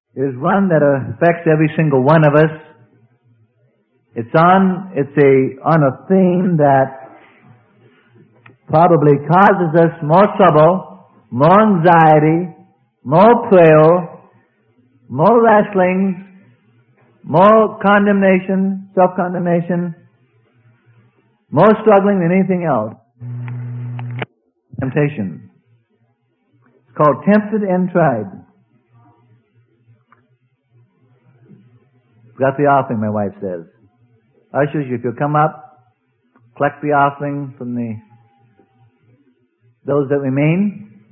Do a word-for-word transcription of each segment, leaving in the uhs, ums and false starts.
is one that affects every single one of us. It's on, it's a, on a theme that probably causes us more trouble, more anxiety, more prayer, more wrestling, more condemnation, self-condemnation, more struggling than anything else. Temptation. It's called tempted and tried. Got the offering, my wife says. Ushers, if you'll come up, collect the offering from the those that remain.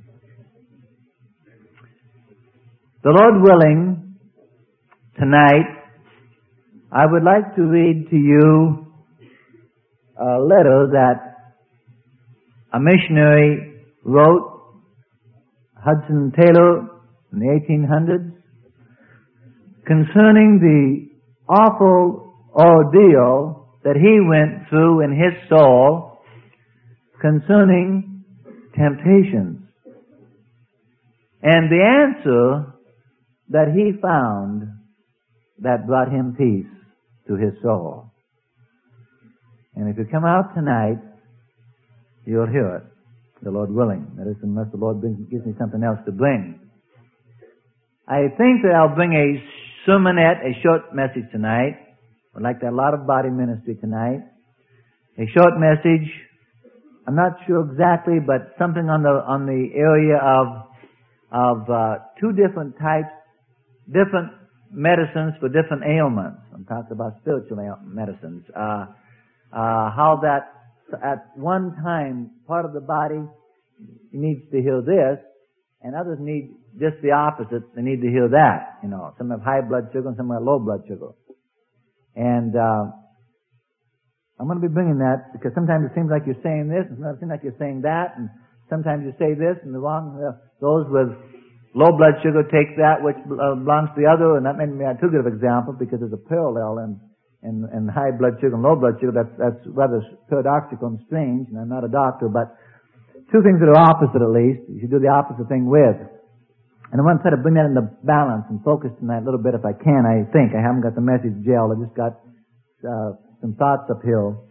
The Lord willing, tonight, I would like to read to you a letter that a missionary wrote, Hudson Taylor, in the eighteen hundreds, concerning the awful ordeal that he went through in his soul concerning temptations. And the answer that he found that brought him peace to his soul. And if you come out tonight, you'll hear it, the Lord willing. That is, unless the Lord brings, gives me something else to bring. I think that I'll bring a sermonette, a short message tonight. I'd like to have a lot of body ministry tonight. A short message. I'm not sure exactly, but something on the on the area of of uh, two different types, different medicines for different ailments. I'm talking about spiritual medicines. Uh, uh, how that at one time part of the body needs to heal this, and others need just the opposite. They need to heal that. You know, some have high blood sugar and some have low blood sugar. And uh, I'm going to be bringing that because sometimes it seems like you're saying this, and sometimes it seems like you're saying that, and sometimes you say this, and the wrong, uh, those with low blood sugar take that which uh, belongs to the other, and that made me a too good of an example because there's a parallel in, in, in high blood sugar and low blood sugar. That's, that's rather paradoxical and strange, and I'm not a doctor, but two things that are opposite at least, you should do the opposite thing with. And I want to try to bring that into balance and focus tonight a little bit if I can, I think. I haven't got the message gelled. I just got uh, some thoughts uphill.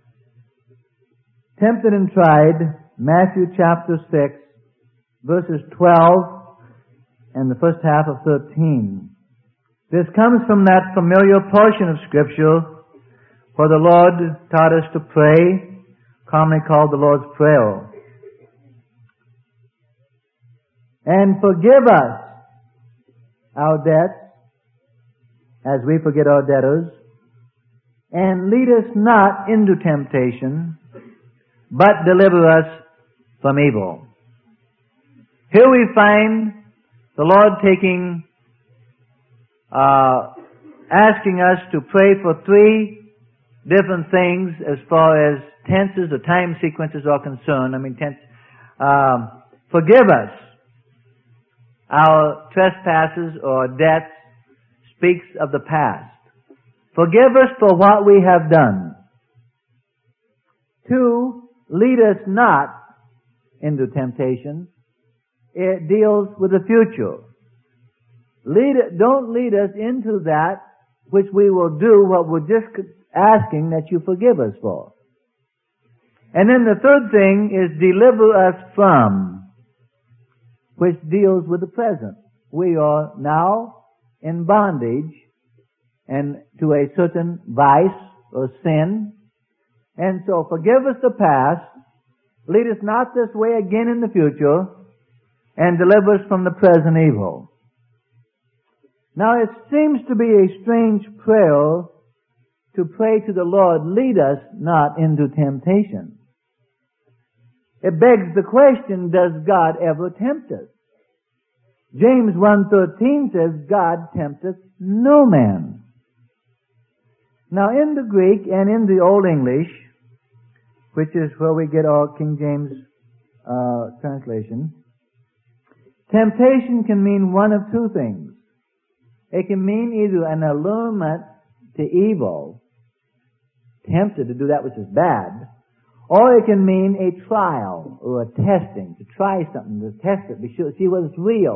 Tempted and tried, Matthew chapter six, verses twelve and the first half of thirteen. This comes from that familiar portion of Scripture where the Lord taught us to pray, commonly called the Lord's Prayer. And forgive us our debts as we forget our debtors, and lead us not into temptation, but deliver us from evil. Here we find the Lord taking, uh, asking us to pray for three different things as far as tenses or time sequences are concerned. I mean, tense, um, forgive us our trespasses or debts speaks of the past. Forgive us for what we have done. Two, lead us not into temptation. It deals with the future. Lead, don't lead us into that which we will do what we're just asking that you forgive us for. And then the third thing is deliver us from, which deals with the present. We are now in bondage and to a certain vice or sin. And so forgive us the past, lead us not this way again in the future, and deliver us from the present evil. Now it seems to be a strange prayer to pray to the Lord, lead us not into temptation. It begs the question, does God ever tempt us? James one thirteen says, God tempteth no man. Now in the Greek and in the Old English, which is where we get our King James uh, translation, temptation can mean one of two things. It can mean either an allurement to evil, tempted to do that which is bad, or it can mean a trial or a testing, to try something, to test it, be sure, see whether it's real,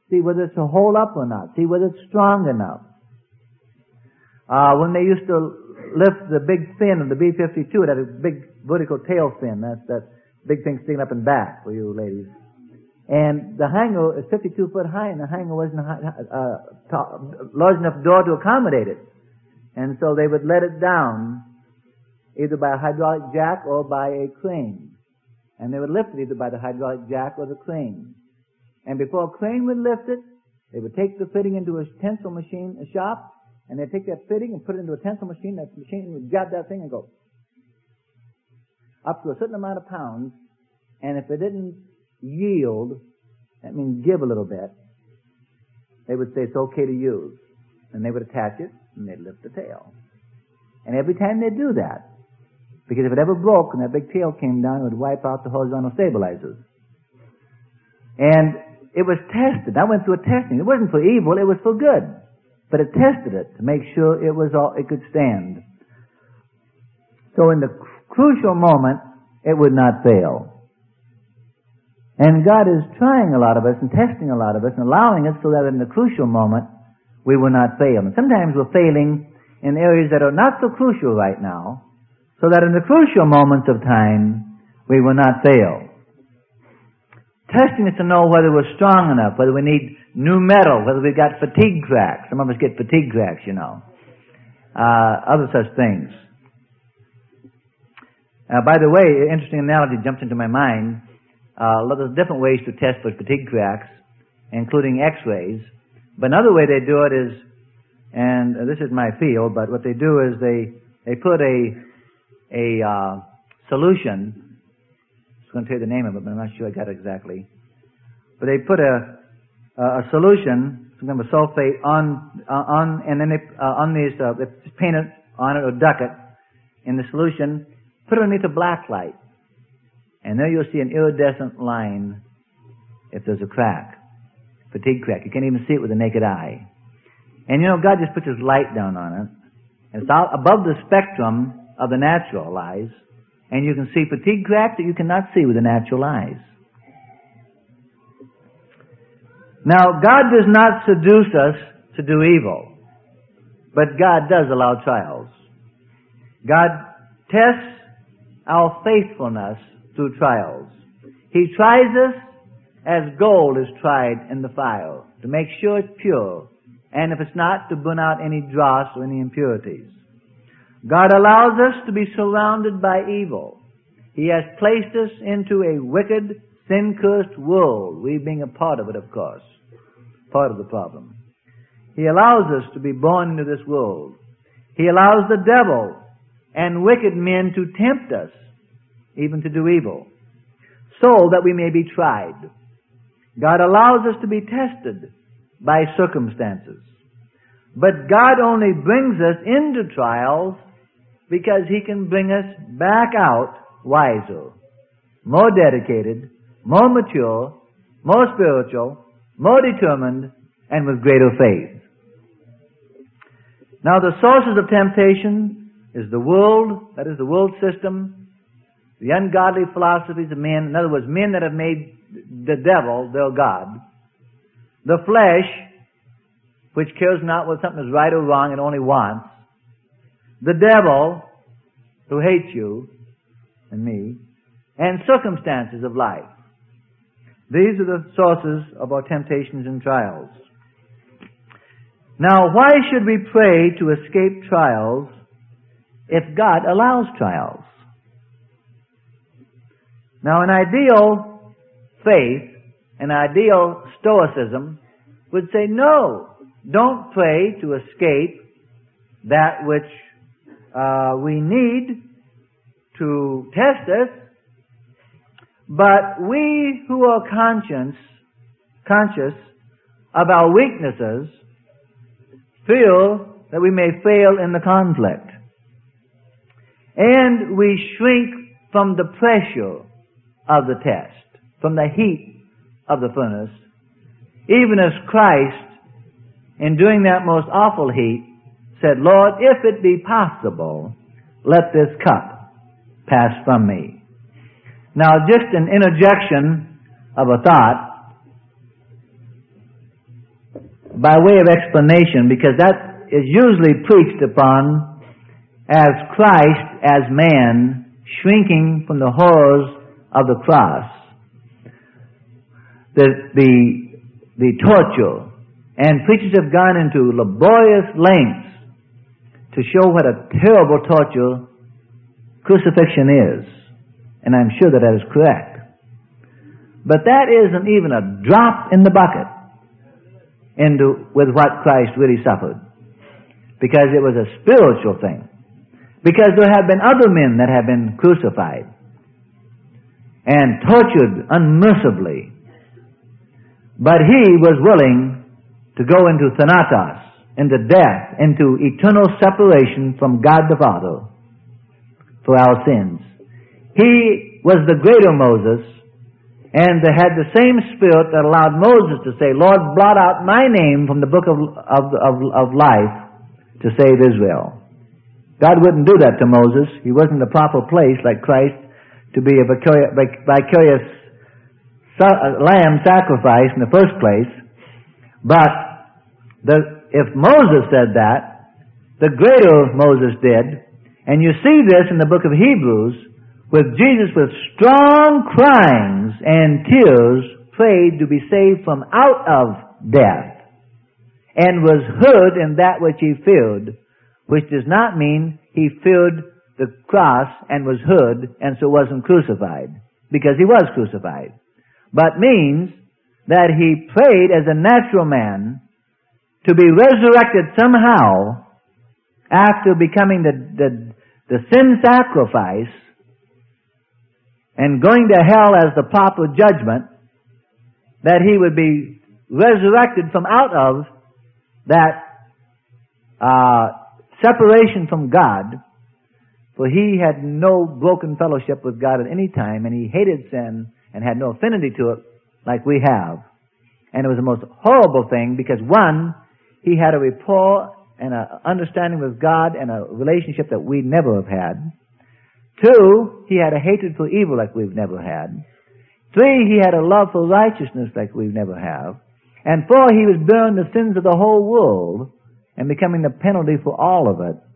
See whether it's to hold up or not. See whether it's strong enough. Uh, when they used to lift the big fin of the B fifty-two, it had a big vertical tail fin. That's that big thing sticking up in back for you ladies. And the hangar is fifty-two foot high, and the hangar wasn't a uh, t- large enough door to accommodate it. And so they would let it down either by a hydraulic jack or by a crane. And they would lift it either by the hydraulic jack or the crane. And before a crane would lift it, they would take the fitting into a tensile machine, a shop, and they'd take that fitting and put it into a tensile machine. That machine would grab that thing and go up to a certain amount of pounds. And if it didn't yield, that means give a little bit, they would say it's okay to use. And they would attach it, and they'd lift the tail. And every time they'd do that, because if it ever broke and that big tail came down, it would wipe out the horizontal stabilizers. And it was tested. I went through a testing. It wasn't for evil, it was for good. But it tested it to make sure it was all, it could stand. So in the crucial moment, it would not fail. And God is trying a lot of us and testing a lot of us and allowing us so that in the crucial moment, we will not fail. And sometimes we're failing in areas that are not so crucial right now, so that in the crucial moments of time, we will not fail. Testing is to know whether we're strong enough, whether we need new metal, whether we've got fatigue cracks. Some of us get fatigue cracks, you know. Uh, other such things. Uh, by the way, an interesting analogy jumps into my mind. Uh, there's different ways to test for fatigue cracks, including x-rays. But another way they do it is, and this is my field, but what they do is they, they put a, a uh, solution. I'm going to tell you the name of it, but I'm not sure I got it exactly. But they put a, a solution, some kind of sulfate on, uh, on, and then they, uh, on these, uh, they paint it on it or duck it in the solution, put it underneath a black light. And there you'll see an iridescent line if there's a crack, fatigue crack. You can't even see it with the naked eye. And you know, God just puts His light down on it. And it's out above the spectrum of the natural eyes. And you can see fatigue cracks that you cannot see with the natural eyes. Now, God does not seduce us to do evil. But God does allow trials. God tests our faithfulness through trials. He tries us as gold is tried in the fire, to make sure it's pure, and if it's not, to burn out any dross or any impurities. God allows us to be surrounded by evil. He has placed us into a wicked, sin-cursed world, we being a part of it, of course, part of the problem. He allows us to be born into this world. He allows the devil and wicked men to tempt us, even to do evil, so that we may be tried. God allows us to be tested by circumstances. But God only brings us into trials because He can bring us back out wiser, more dedicated, more mature, more spiritual, more determined, and with greater faith. Now the sources of temptation is the world, that is the world system, the ungodly philosophies of men, in other words, men that have made the devil their God, the flesh, which cares not whether something is right or wrong, it only wants, the devil, who hates you and me, and circumstances of life. These are the sources of our temptations and trials. Now, why should we pray to escape trials if God allows trials? Now, an ideal faith, an ideal stoicism would say, no, don't pray to escape that which uh, we need to test us, but we who are conscious, conscious of our weaknesses feel that we may fail in the conflict. And we shrink from the pressure of the test, from the heat of the furnace, even as Christ, in doing that most awful heat, said, Lord, if it be possible, let this cup pass from me. Now, just an interjection of a thought. by way of explanation, because that is usually preached upon as Christ as man shrinking from the horrors of the cross, the the the torture, and preachers have gone into laborious lengths to show what a terrible torture crucifixion is, and I'm sure that that is correct. But that isn't even a drop in the bucket into with what Christ really suffered, because it was a spiritual thing. Because there have been other men that have been crucified and tortured unmercifully, but he was willing to go into thanatos, into death, into eternal separation from God the Father for our sins. He was the greater Moses, and they had the same spirit that allowed Moses to say, Lord, blot out my name from the book of, of, of, of life to save Israel. God wouldn't do that to Moses. He wasn't the proper place, like Christ, to be a vicarious lamb sacrifice in the first place. But the, if Moses said that, the greater Moses did, and you see this in the book of Hebrews, with Jesus with strong cryings and tears prayed to be saved from out of death, and was heard in that which he feared, which does not mean he feared the cross and was heard and so wasn't crucified, because he was crucified, but means that he prayed as a natural man to be resurrected somehow after becoming the, the, the sin sacrifice and going to hell as the proper judgment, that he would be resurrected from out of that uh, separation from God, for he had no broken fellowship with God at any time, and he hated sin and had no affinity to it like we have. And it was the most horrible thing, because one, he had a rapport and an understanding with God and a relationship that we never have had. Two, he had a hatred for evil like we've never had. Three, he had a love for righteousness like we've never have. And four, he was bearing the sins of the whole world and becoming the penalty for all of it.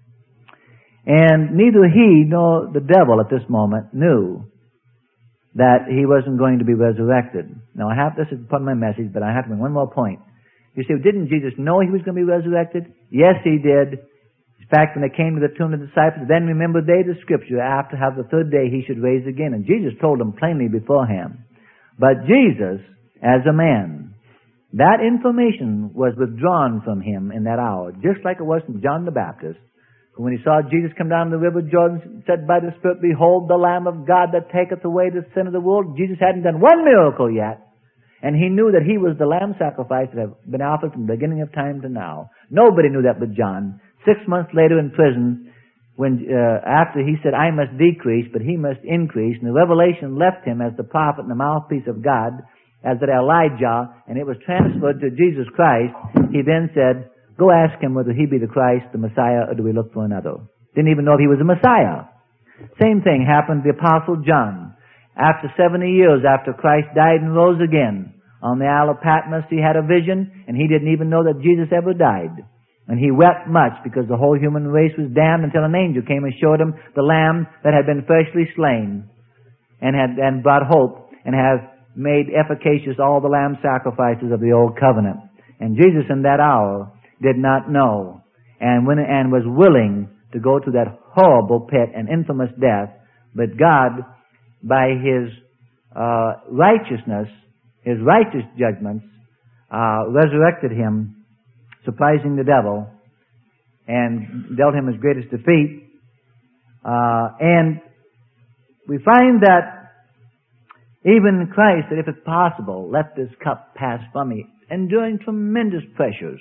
And neither he nor the devil at this moment knew that he wasn't going to be resurrected. Now I have, this is part of my message, but I have to make one more point. You see, didn't Jesus know he was going to be resurrected? Yes, he did. In fact, when they came to the tomb of the disciples, then remembered they the scripture, after how the third day he should raise again. And Jesus told them plainly beforehand. But Jesus, as a man, that information was withdrawn from him in that hour, just like it was from John the Baptist. When he saw Jesus come down the river Jordan, said by the Spirit, Behold the Lamb of God that taketh away the sin of the world. Jesus hadn't done one miracle yet. And he knew that he was the lamb sacrifice that had been offered from the beginning of time to now. Nobody knew that but John. Six months later in prison, when uh, after he said, I must decrease, but he must increase, and the revelation left him as the prophet and the mouthpiece of God, as did Elijah, and it was transferred to Jesus Christ, he then said, Go ask him whether he be the Christ, the Messiah, or do we look for another? Didn't even know if he was a Messiah. Same thing happened to the Apostle John. After seventy years after Christ died and rose again, on the Isle of Patmos he had a vision, and he didn't even know that Jesus ever died. And he wept much because the whole human race was damned, until an angel came and showed him the lamb that had been freshly slain and had and brought hope and has made efficacious all the lamb sacrifices of the old covenant. And Jesus in that hour did not know and when and was willing to go to that horrible pit and infamous death. But God, by his uh, righteousness, his righteous judgments, uh, resurrected him, surprising the devil, and dealt him his greatest defeat. Uh, and we find that even Christ said, if it's possible, let this cup pass from me, enduring tremendous pressures.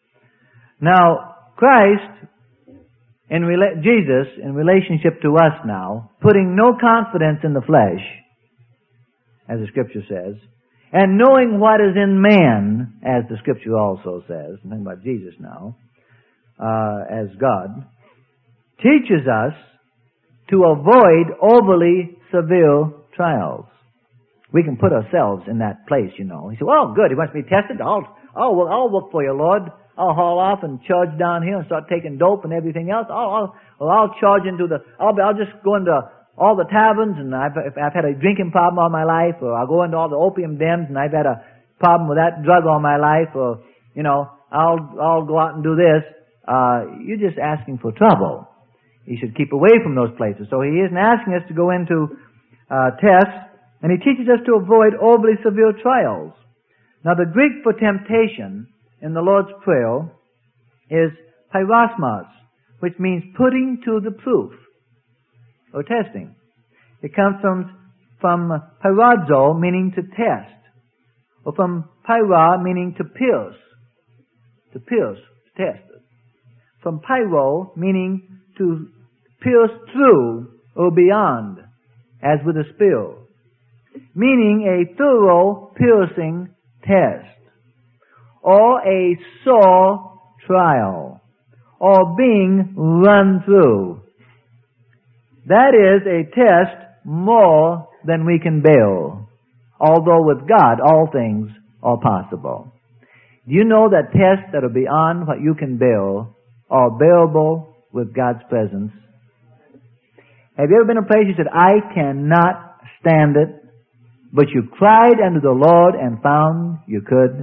Now, Christ, in rela- Jesus, in relationship to us now, putting no confidence in the flesh, as the Scripture says, and knowing what is in man, as the Scripture also says, I'm talking about Jesus now, uh, as God, teaches us to avoid overly severe trials. We can put ourselves in that place, you know. He said, well, good, he wants me tested. I'll, I'll work, I'll work for you, Lord. I'll haul off and charge down here and start taking dope and everything else. I'll, I'll, well, I'll charge into the, I'll, I'll just go into all the taverns, and I've, if I've had a drinking problem all my life, or I'll go into all the opium dens, and I've had a problem with that drug all my life, or, you know, I'll, I'll go out and do this. Uh, you're just asking for trouble. You should keep away from those places. So he isn't asking us to go into uh, tests, and he teaches us to avoid overly severe trials. Now, the Greek for temptation in the Lord's Prayer is pyrosmos, which means putting to the proof or testing. It comes from, from pyrazo, meaning to test, or from pyra, meaning to pierce, to pierce, to test. From pyro, meaning to pierce through or beyond, as with a spear, meaning a thorough piercing test, or a sore trial, or being run through. That is a test more than we can bear, although with God all things are possible. Do you know that tests that are beyond what you can bear are bearable with God's presence? Have you ever been in a place you said, I cannot stand it, but you cried unto the Lord and found you could?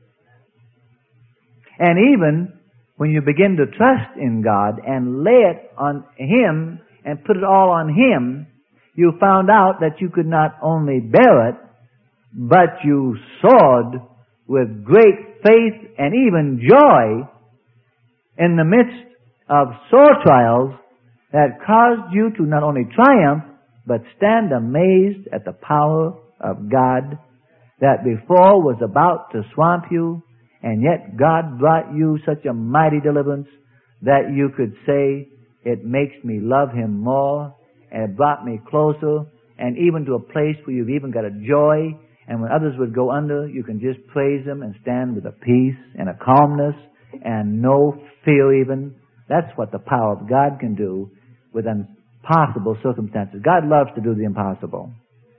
And even when you begin to trust in God and lay it on Him and put it all on Him, you found out that you could not only bear it, but you soared with great faith and even joy in the midst of sore trials that caused you to not only triumph, but stand amazed at the power of God that before was about to swamp you, and yet God brought you such a mighty deliverance that you could say, it makes me love Him more, and it brought me closer, and even to a place where you've even got a joy, and when others would go under, you can just praise Him and stand with a peace and a calmness and no fear even. That's what the power of God can do with impossible circumstances. God loves to do the impossible.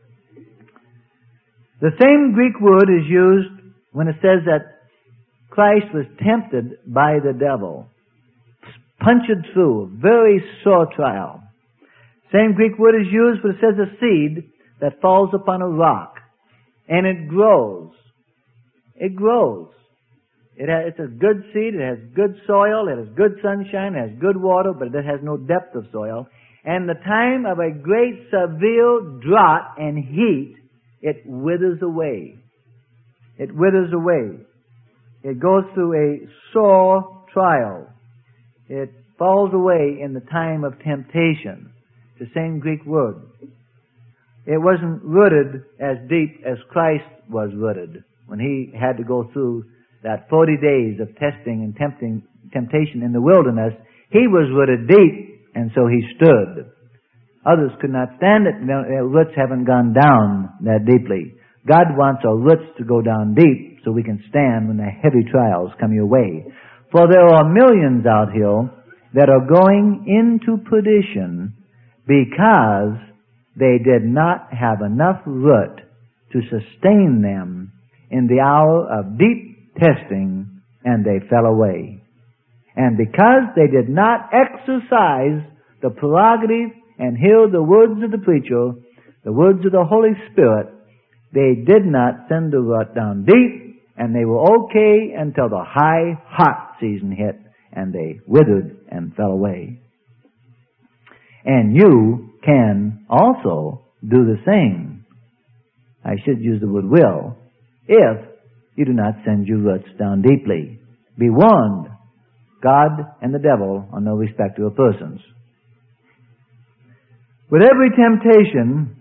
The same Greek word is used when it says that Christ was tempted by the devil, punctured through, a very sore trial. Same Greek word is used when it says a seed that falls upon a rock, and it grows. It grows. It has, it's a good seed, it has good soil, it has good sunshine, it has good water, but it has no depth of soil. And the time of a great severe drought and heat, it withers away. It withers away. It goes through a sore trial. It falls away in the time of temptation. The same Greek word. It wasn't rooted as deep as Christ was rooted when He had to go through that forty days of testing and tempting, temptation in the wilderness. He was rooted deep, and so He stood. Others could not stand it. Their roots haven't gone down that deeply. God wants our roots to go down deep so we can stand when the heavy trials come your way. For there are millions out here that are going into perdition because they did not have enough root to sustain them in the hour of deep testing, and they fell away. And because they did not exercise the prerogative and hear the words of the preacher, the words of the Holy Spirit, they did not send the root down deep, and they were okay until the high, hot season hit, and they withered and fell away. And you can also do the same. I should use the word will, if you do not send your roots down deeply. Be warned, God and the devil are no respecter of persons. With every temptation,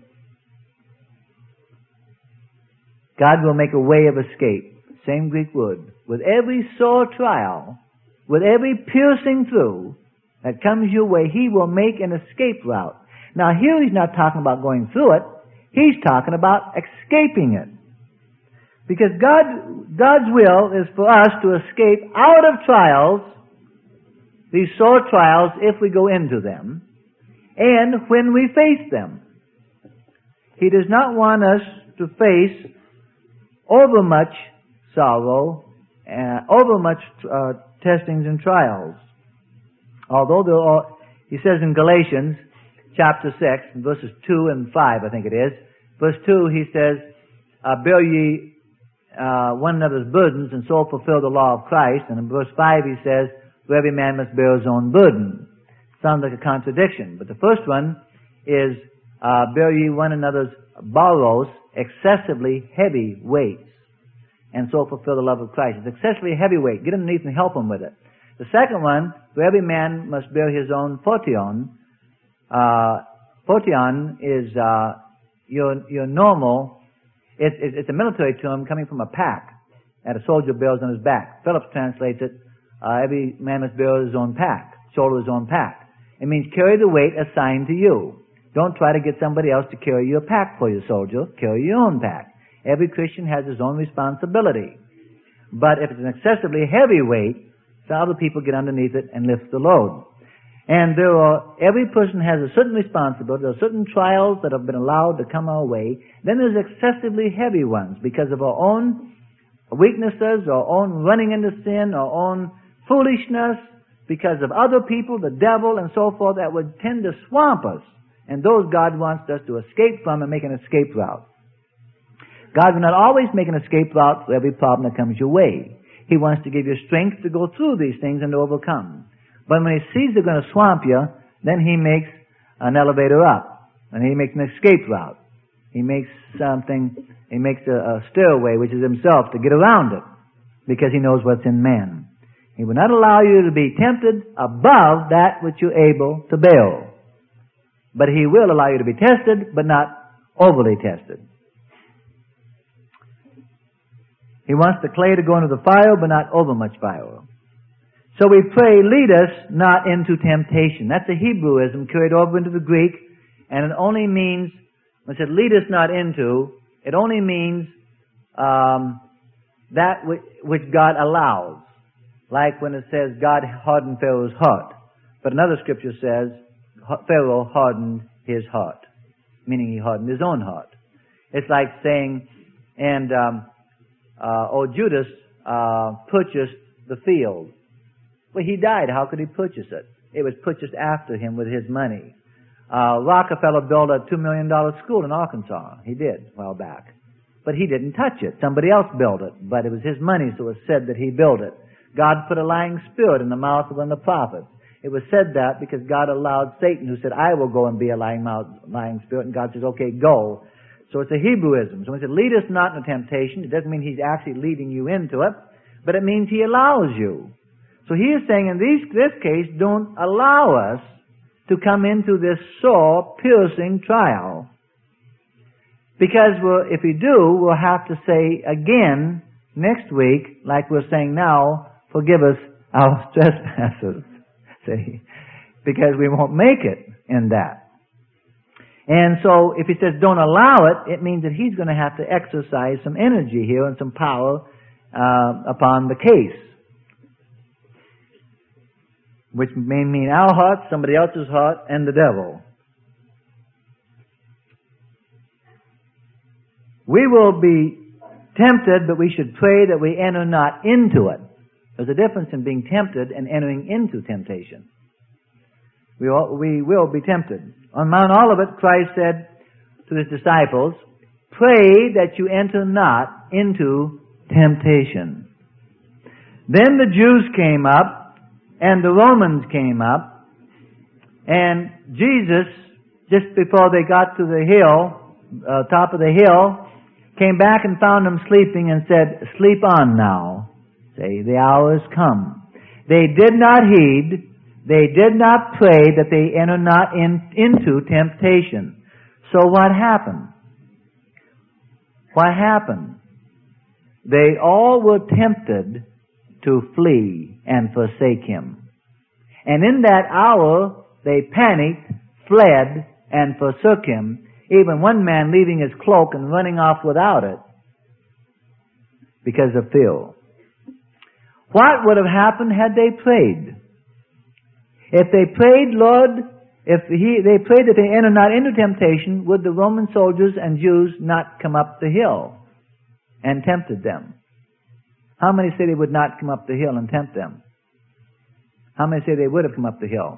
God will make a way of escape. Same Greek word. With every sore trial, with every piercing through that comes your way, He will make an escape route. Now here He's not talking about going through it. He's talking about escaping it. Because God, God's will is for us to escape out of trials, these sore trials, if we go into them, and when we face them. He does not want us to face overmuch sorrow uh, overmuch uh, testings and trials. Although there are, he says in Galatians chapter six, verses two and five, I think it is. Verse two, he says, uh, bear ye uh, one another's burdens, and so fulfill the law of Christ. And in verse five he says, for every man must bear his own burden. Sounds like a contradiction. But the first one is, uh, bear ye one another's baros, excessively heavy weights, and so fulfill the love of Christ. It's excessively heavy weight. Get underneath and help him with it. The second one, for every man must bear his own photion. Uh, photion is uh, your your normal. It, it, it's a military term coming from a pack that a soldier bears on his back. Phillips translates it, uh, every man must bear his own pack, shoulder his own pack. It means carry the weight assigned to you. Don't try to get somebody else to carry your pack for you, soldier. Carry your own pack. Every Christian has his own responsibility. But if it's an excessively heavy weight, so other people get underneath it and lift the load. And there are, every person has a certain responsibility. There are certain trials that have been allowed to come our way. Then there's excessively heavy ones because of our own weaknesses, our own running into sin, our own foolishness, because of other people, the devil, and so forth, that would tend to swamp us. And those God wants us to escape from and make an escape route. God will not always make an escape route for every problem that comes your way. He wants to give you strength to go through these things and to overcome. But when he sees they're going to swamp you, then he makes an elevator up. And he makes an escape route. He makes something, he makes a, a stairway, which is himself, to get around it. Because he knows what's in man. He will not allow you to be tempted above that which you're able to bear. But he will allow you to be tested, but not overly tested. He wants the clay to go into the fire, but not over much fire. So we pray, lead us not into temptation. That's a Hebrewism carried over into the Greek, and it only means, when it said lead us not into, it only means um, that which, which God allows. Like when it says God hardened Pharaoh's heart. But another scripture says Pharaoh hardened his heart, meaning he hardened his own heart. It's like saying, and um, uh, oh, Judas uh, purchased the field. Well, he died. How could he purchase it? It was purchased after him with his money. Uh, Rockefeller built a two million dollars school in Arkansas. He did a while back. But he didn't touch it. Somebody else built it. But it was his money, so it was said that he built it. God put a lying spirit in the mouth of one of the prophets. It was said that because God allowed Satan, who said, I will go and be a lying mouth, lying spirit, and God says, okay, go. So it's a Hebrewism. So when it said, lead us not into temptation, it doesn't mean he's actually leading you into it, but it means he allows you. So he is saying in these, this case, don't allow us to come into this sore, piercing trial. Because we'll, if we do, we'll have to say again next week, like we're saying now, forgive us our trespasses. See? Because we won't make it in that. And so if he says don't allow it, it means that he's going to have to exercise some energy here and some power uh, upon the case. Which may mean our heart, somebody else's heart, and the devil. We will be tempted, but we should pray that we enter not into it. There's a difference in being tempted and entering into temptation. We, all, we will be tempted. On Mount Olivet, Christ said to his disciples, pray that you enter not into temptation. Then the Jews came up, and the Romans came up, and Jesus, just before they got to the hill, uh, top of the hill, came back and found them sleeping and said, sleep on now. Say, the hour is come. They did not heed, they did not pray that they enter not in, into temptation. So what happened? What happened? They all were tempted to flee and forsake him. And in that hour, they panicked, fled, and forsook him. Even one man leaving his cloak and running off without it because of fear. What would have happened had they prayed? If they prayed, Lord, if he, they prayed that they enter not into temptation, would the Roman soldiers and Jews not come up the hill and tempted them? How many say they would not come up the hill and tempt them? How many say they would have come up the hill?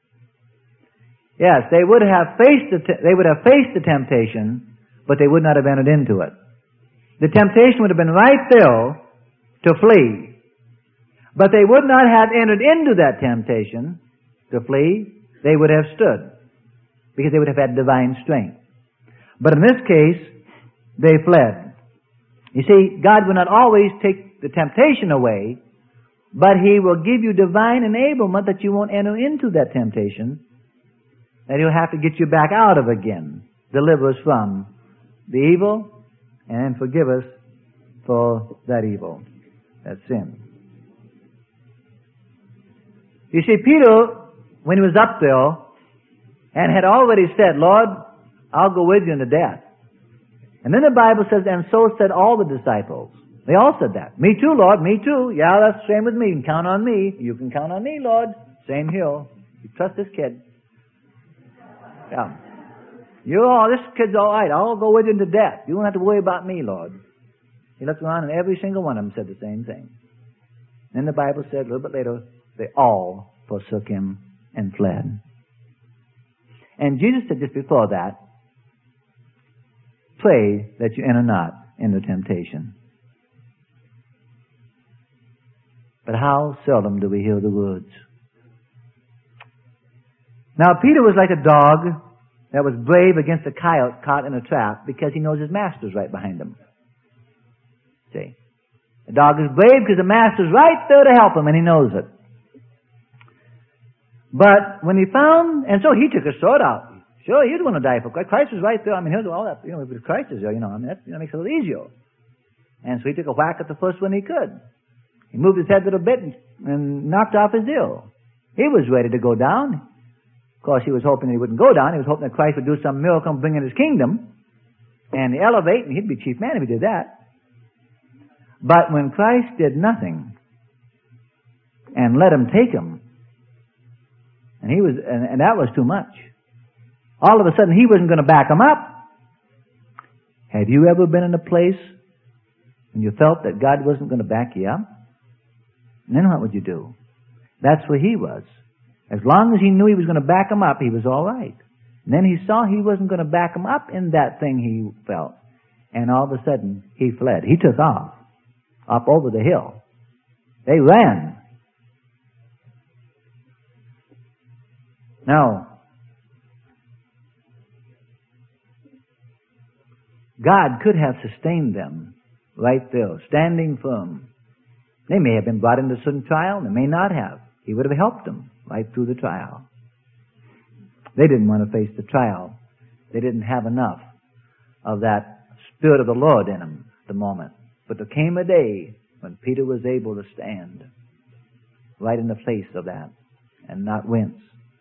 Yes, they would have faced the te- they would have faced the temptation, but they would not have entered into it. The temptation would have been right there to flee, but they would not have entered into that temptation to flee. They would have stood, because they would have had divine strength. But in this case, they fled. You see, God will not always take the temptation away, but He will give you divine enablement that you won't enter into that temptation, that He'll have to get you back out of again, deliver us from the evil, and forgive us for that evil, that sin. You see, Peter, when he was up there, and had already said, Lord, I'll go with you into death. And then the Bible says, and so said all the disciples. They all said that. Me too, Lord, me too. Yeah, that's the same with me. You can count on me. You can count on me, Lord. Same here. You trust this kid. Yeah. You all, this kid's all right. I'll go with you into death. You won't have to worry about me, Lord. He looked around and every single one of them said the same thing. Then the Bible said a little bit later, they all forsook Him and fled. And Jesus said just before that, pray that you enter not into temptation. But how seldom do we hear the words? Now, Peter was like a dog that was brave against a coyote caught in a trap because he knows his master's right behind him. See? The dog is brave because the master's right there to help him, and he knows it. But when he found, and so he took his sword out. Sure, he was going to die for Christ. Christ was right there. I mean, here's all that, you know, if Christ is there, you know, I mean, that you know, makes it a little easier. And so he took a whack at the first one he could. He moved his head a little bit and, and knocked off his ear. He was ready to go down. Of course, he was hoping he wouldn't go down. He was hoping that Christ would do some miracle and bring in His kingdom and elevate, and he'd be chief man if he did that. But when Christ did nothing and let him take him, and he was, and, and that was too much. All of a sudden, he wasn't going to back him up. Have you ever been in a place when you felt that God wasn't going to back you up? And then what would you do? That's where he was. As long as he knew he was going to back him up, he was all right. And then he saw he wasn't going to back him up in that thing he felt. And all of a sudden, he fled. He took off, up over the hill. They ran. Now, God could have sustained them right there, standing firm. They may have been brought into some trial, they may not have. He would have helped them right through the trial. They didn't want to face the trial. They didn't have enough of that Spirit of the Lord in them at the moment. But there came a day when Peter was able to stand right in the face of that and not wince.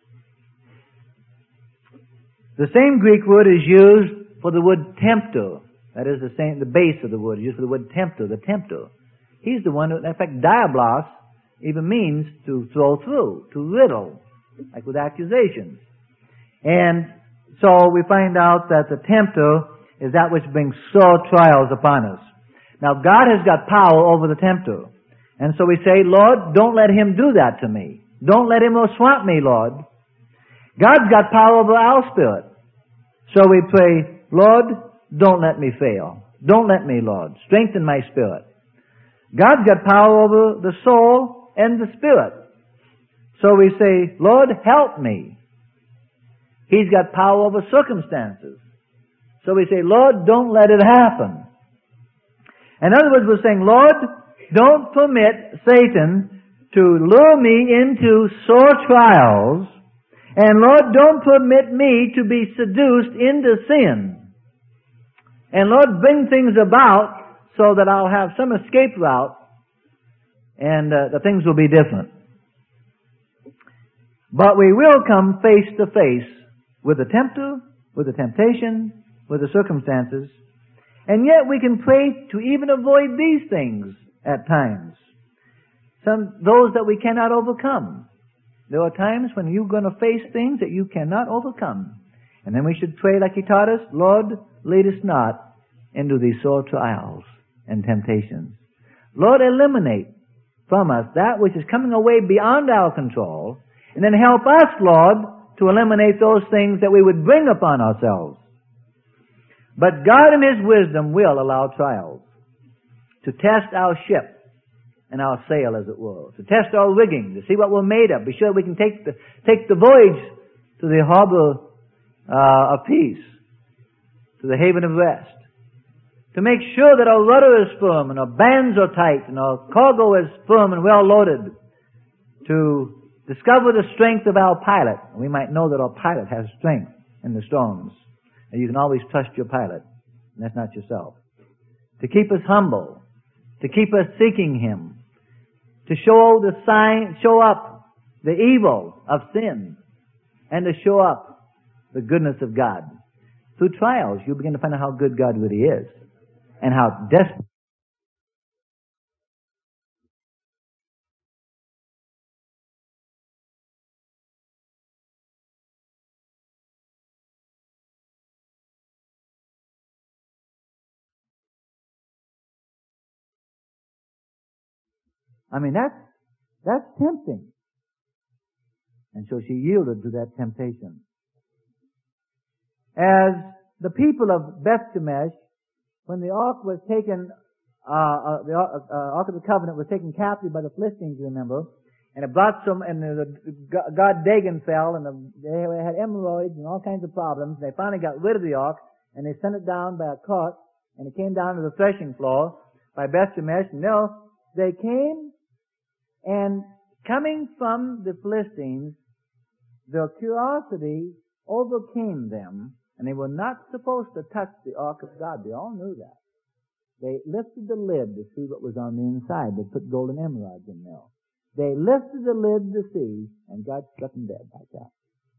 The same Greek word is used for the word tempter. That is the same, the base of the word is used for the word tempter, the tempter. He's the one who, in fact, diablos even means to throw through, to riddle, like with accusations. And so we find out that the tempter is that which brings sore trials upon us. Now, God has got power over the tempter. And so we say, Lord, don't let him do that to me. Don't let him swamp me, Lord. God's got power over our spirit. So we pray, Lord, don't let me fail. Don't let me, Lord. Strengthen my spirit. God's got power over the soul and the spirit. So we say, Lord, help me. He's got power over circumstances. So we say, Lord, don't let it happen. In other words, we're saying, Lord, don't permit Satan to lure me into sore trials. And Lord, don't permit me to be seduced into sin. And Lord, bring things about so that I'll have some escape route and uh, the things will be different. But we will come face to face with the tempter, with the temptation, with the circumstances. And yet we can pray to even avoid these things at times. Some, those that we cannot overcome. There are times when you're going to face things that you cannot overcome. And then we should pray like He taught us, Lord, lead us not into these sore trials and temptations, Lord, eliminate from us that which is coming away beyond our control, and then help us, Lord, to eliminate those things that we would bring upon ourselves. But God in His wisdom will allow trials to test our ship and our sail, as it were, to test our rigging, to see what we're made of, be sure we can take the, take the voyage to the harbor uh, of peace, to the haven of rest, to make sure that our rudder is firm and our bands are tight and our cargo is firm and well loaded, to discover the strength of our pilot. We might know that our pilot has strength in the storms, and you can always trust your pilot, and that's not yourself. To keep us humble, to keep us seeking Him, to show the sign, show up the evil of sin, and to show up the goodness of God. Through trials, you begin to find out how good God really is, and how desperate. I mean, that's, that's tempting. And so she yielded to that temptation. As the people of Beth Shemesh, when the ark was taken, uh, uh the uh, ark of the covenant was taken captive by the Philistines, you remember, and it brought some, and the, the god Dagon fell, and the, they had hemorrhoids and all kinds of problems. They finally got rid of the ark, and they sent it down by a cart, and it came down to the threshing floor by Beth Shemesh. And now they came, and coming from the Philistines, their curiosity overcame them, and they were not supposed to touch the ark of God. They all knew that. They lifted the lid to see what was on the inside. They put golden emeralds in there. They lifted the lid to see, and God struck them dead like that.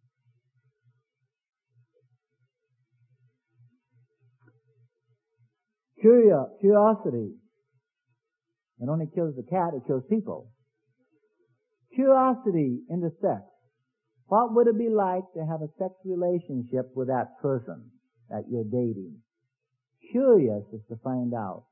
Curio- curiosity. It only kills the cat, it kills people. Curiosity into sex. What would it be like to have a sex relationship with that person that you're dating? Curious is to find out.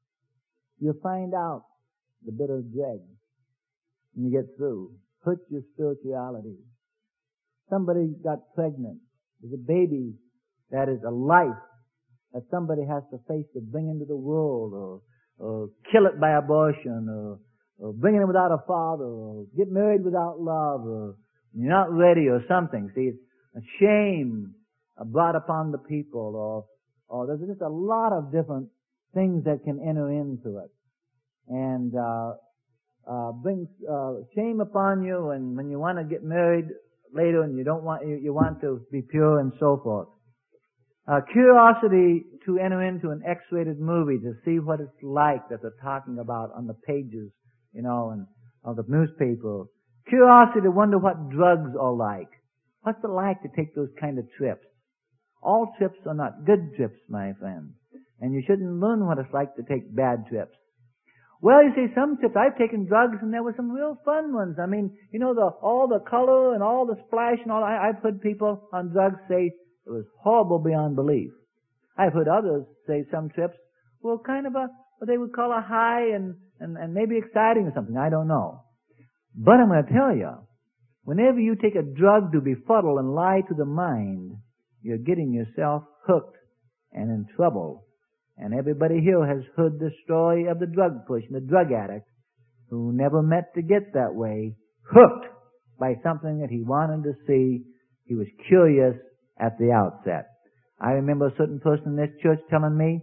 You find out the bitter dregs when you get through. Hurt your spirituality. Somebody got pregnant. There's a baby that is a life that somebody has to face to bring into the world, or, or kill it by abortion, or, or bring it without a father, or get married without love, or you're not ready, or something. See, it's a shame brought upon the people, or, or there's just a lot of different things that can enter into it. And, uh, uh, brings, uh, shame upon you, and when you want to get married later and you don't want, you, you want to be pure and so forth. Uh, curiosity to enter into an X-rated movie to see what it's like that they're talking about on the pages, you know, and of the newspaper. Curiosity to wonder what drugs are like. What's it like to take those kind of trips? All trips are not good trips, my friend. And you shouldn't learn what it's like to take bad trips. Well, you see, some trips, I've taken drugs and there were some real fun ones. I mean, you know, the all the color and all the splash and all. I, I've heard people on drugs say it was horrible beyond belief. I've heard others say some trips were kind of a, what they would call a high and, and, and maybe exciting or something. I don't know. But I'm going to tell you, whenever you take a drug to befuddle and lie to the mind, you're getting yourself hooked and in trouble. And everybody here has heard the story of the drug push and the drug addict who never meant to get that way, hooked by something that he wanted to see. He was curious at the outset. I remember a certain person in this church telling me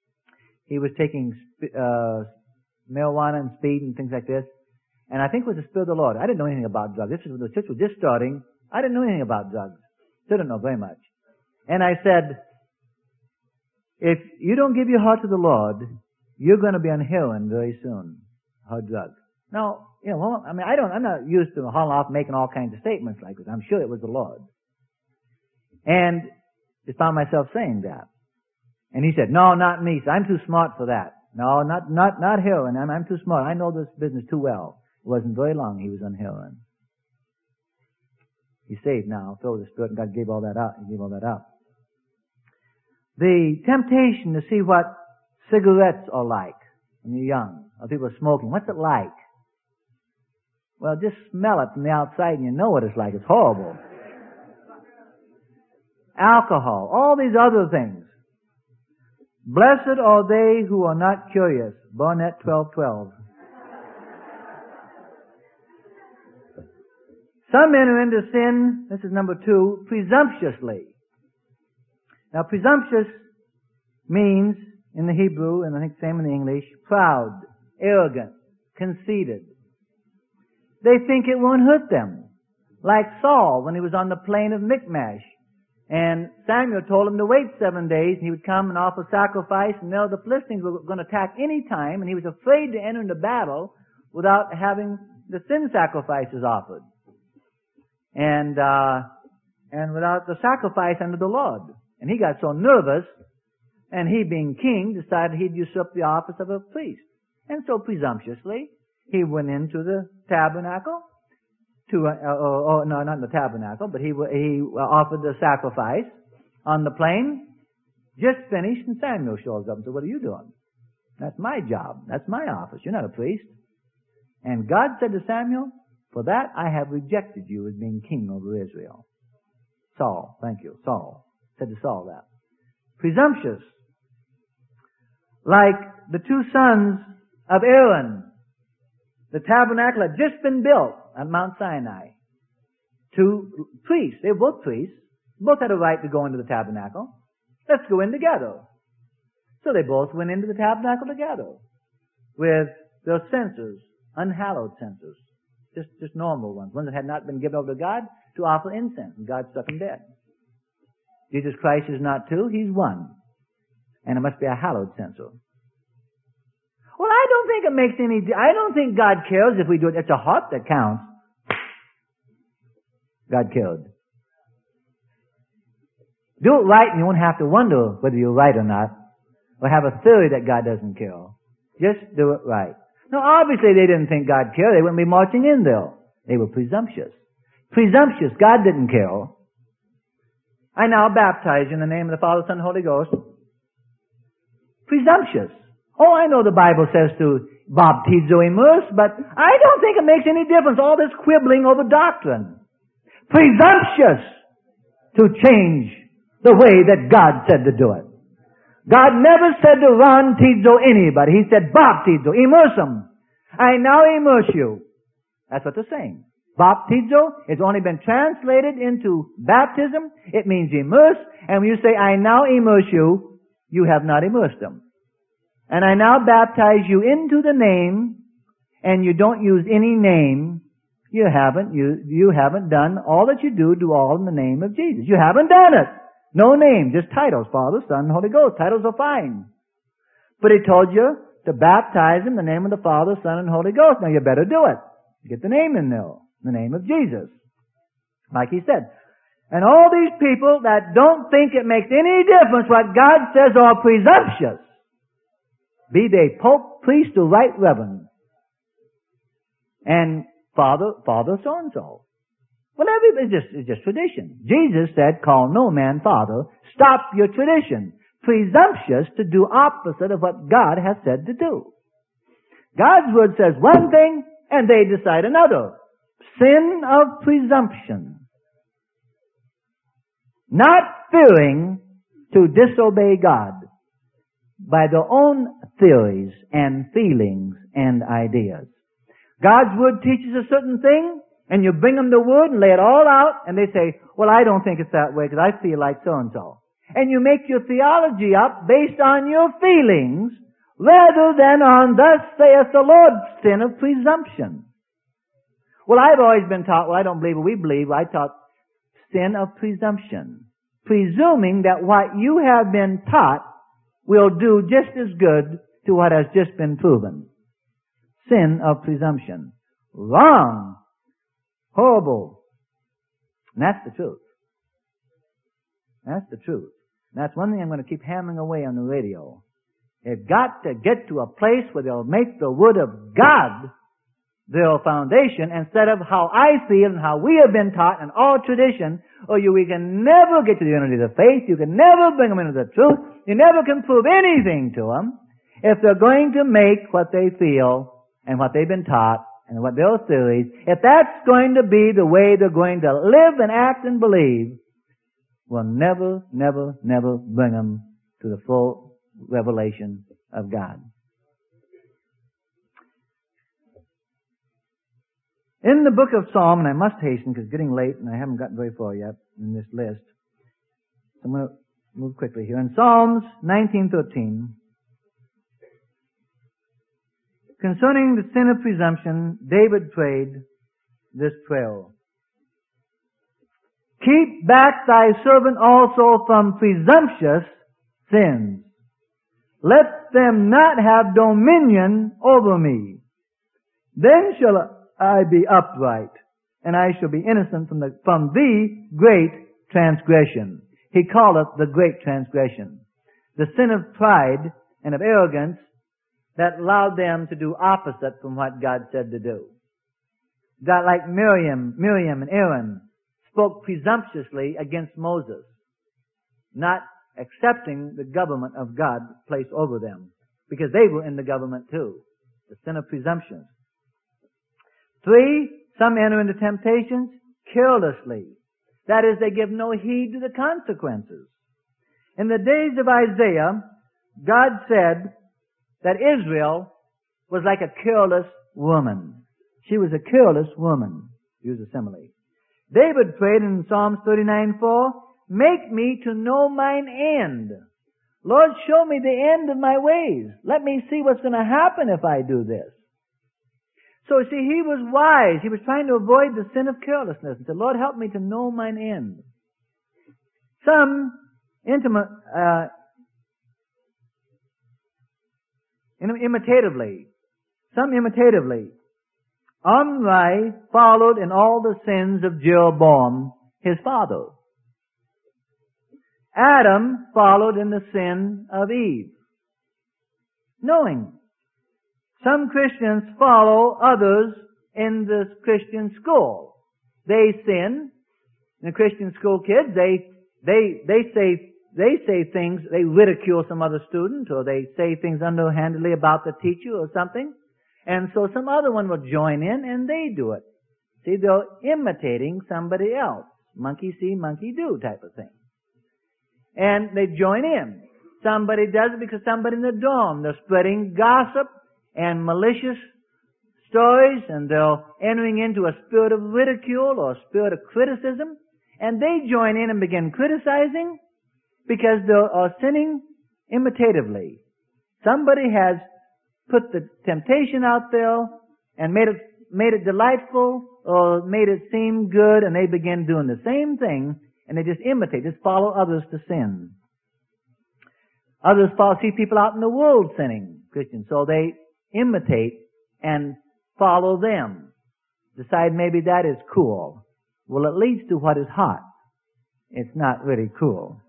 he was taking uh, marijuana and speed and things like this. And I think it was the Spirit of the Lord. I didn't know anything about drugs. This was, the church was just starting. I didn't know anything about drugs. Still didn't know very much. And I said, if you don't give your heart to the Lord, you're going to be on heroin very soon. Hard drugs. Now, you know, well, I mean, I don't, I'm not used to hauling off making all kinds of statements like this. I'm sure it was the Lord. And I found myself saying that. And he said, no, not me. I'm too smart for that. No, not, not, not heroin. I'm, I'm too smart. I know this business too well. It wasn't very long he was on heroin. He's saved now, filled with the Spirit, and God gave all that up. He gave all that up. The temptation to see what cigarettes are like. when you're young, or people are smoking. What's it like? Well, just smell it from the outside and you know what it's like. It's horrible. Alcohol, all these other things. Blessed are they who are not curious. Barnett twelve twelve. Some enter into sin, this is number two, presumptuously. Now, presumptuous means, in the Hebrew, and I think same in the English, proud, arrogant, conceited. They think it won't hurt them. Like Saul, when he was on the plain of Michmash, and Samuel told him to wait seven days, and he would come and offer sacrifice, and now the Philistines were going to attack any time, and he was afraid to enter into battle without having the sin sacrifices offered. And, uh, and without the sacrifice unto the Lord. And he got so nervous, and he being king decided he'd usurp the office of a priest. And so presumptuously, he went into the tabernacle, to, uh, or, or, no, not in the tabernacle, but he, he offered the sacrifice on the plain, just finished, and Samuel shows up and said, what are you doing? That's my job. That's my office. You're not a priest. And God said to Samuel, for that I have rejected you as being king over Israel. Saul, thank you, Saul, said to Saul that. Presumptuous. Like the two sons of Aaron. The tabernacle had just been built on Mount Sinai. Two priests, they were both priests, both had a right to go into the tabernacle. Let's go in together. So they both went into the tabernacle together with their censers, unhallowed censers. Just, just normal ones, ones that had not been given over to God to offer incense, and God struck them dead. Jesus Christ is not two, He's one. And it must be a hallowed censer. Well, I don't think it makes any, I don't think God cares if we do it. It's a heart that counts. God cared. Do it right and you won't have to wonder whether you're right or not, or have a theory that God doesn't care. Just do it right. Now, obviously they didn't think God cared. They wouldn't be marching in there. They were presumptuous. Presumptuous. God didn't care. I now baptize you in the name of the Father, Son, and Holy Ghost. Presumptuous. Oh, I know the Bible says to baptizo immerse, but I don't think it makes any difference. All this quibbling over doctrine. Presumptuous to change the way that God said to do it. God never said to rantizo anybody. He said baptizo, immerse them. I now immerse you. That's what they're saying. Baptizo has only been translated into baptism. It means immerse. And when you say, I now immerse you, you have not immersed them. And I now baptize you into the name, and you don't use any name. You haven't, you, you haven't done all that you do, do all in the name of Jesus. You haven't done it. No name, just titles, Father, Son, Holy Ghost. Titles are fine. But He told you to baptize in the name of the Father, Son, and Holy Ghost. Now you better do it. Get the name in there. The name of Jesus. Like He said. And all these people that don't think it makes any difference what God says are presumptuous. Be they Pope, priest, or right reverend. And Father, Father so-and-so. Well, everybody, it's just, it's just tradition. Jesus said, call no man Father. Stop your tradition. Presumptuous to do opposite of what God has said to do. God's Word says one thing, and they decide another. Sin of presumption. Not fearing to disobey God by their own theories and feelings and ideas. God's Word teaches a certain thing, and you bring them the Word and lay it all out, and they say, well, I don't think it's that way because I feel like so-and-so. And you make your theology up based on your feelings rather than on thus saith the Lord, sin of presumption. Well, I've always been taught, well, I don't believe what we believe. I taught sin of presumption. Presuming that what you have been taught will do just as good to what has just been proven. Sin of presumption. Wrong. Horrible. And that's the truth. That's the truth. And that's one thing I'm going to keep hammering away on the radio. They've got to get to a place where they'll make the Word of God their foundation instead of how I feel and how we have been taught in all tradition, or you we can never get to the unity of the faith. You can never bring them into the truth. You never can prove anything to them. if they're going to make what they feel and what they've been taught and what their theories, if that's going to be the way they're going to live and act and believe, will never, never, never bring them to the full revelation of God. In the book of Psalm, and I must hasten because it's getting late and I haven't gotten very far yet in this list. So I'm going to move quickly here. In Psalms nineteen thirteen, concerning the sin of presumption, David prayed this prayer. Keep back thy servant also from presumptuous sins. Let them not have dominion over me. Then shall I be upright, and I shall be innocent from the from the great transgression. He calleth the great transgression. The sin of pride and of arrogance that allowed them to do opposite from what God said to do. God, like Miriam, Miriam and Aaron, spoke presumptuously against Moses, not accepting the government of God placed over them, because they were in the government too. The sin of presumption. Three, some enter into temptations carelessly. That is, they give no heed to the consequences. In the days of Isaiah, God said that Israel was like a careless woman. She was a careless woman. Use a simile. David prayed in Psalms thirty-nine four, make me to know mine end. Lord, show me the end of my ways. Let me see what's going to happen if I do this. So, see, he was wise. He was trying to avoid the sin of carelessness. He said, Lord, help me to know mine end. Some intimate, uh, imitatively, some imitatively, Omri followed in all the sins of Jeroboam, his father. Adam followed in the sin of Eve. Knowing. Some Christians follow others in the Christian school. They sin. The Christian school kids, they, they, they say, they say things, they ridicule some other student, or they say things underhandedly about the teacher or something. And so some other one will join in and they do it. See, they're imitating somebody else. Monkey see, monkey do type of thing. And they join in. Somebody does it because somebody in the dorm, they're spreading gossip and malicious stories, and they're entering into a spirit of ridicule or a spirit of criticism, and they join in and begin criticizing because they are sinning imitatively. Somebody has put the temptation out there and made it made it delightful or made it seem good, and they begin doing the same thing, and they just imitate, just follow others to sin. Others follow, see people out in the world sinning, Christians, so they imitate and follow them. Decide maybe that is cool. Well, it leads to what is hot. It's not really cool.